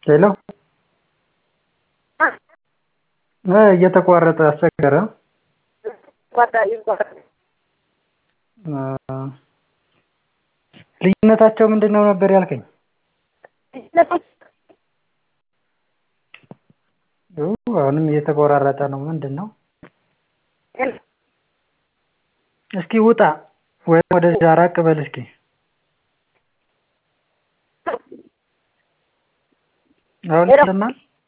ሄሎ እየተቋረጠ አስቸገረ። ልዩነታቸው ምንድነው ነበር ያልከኝ? አሁንም እየተቆራረጠ ነው ምንድነው? እስኪ ውጣ ወይም ወደዛ ራቅ በል እስኪ። አሁን ይሰማል?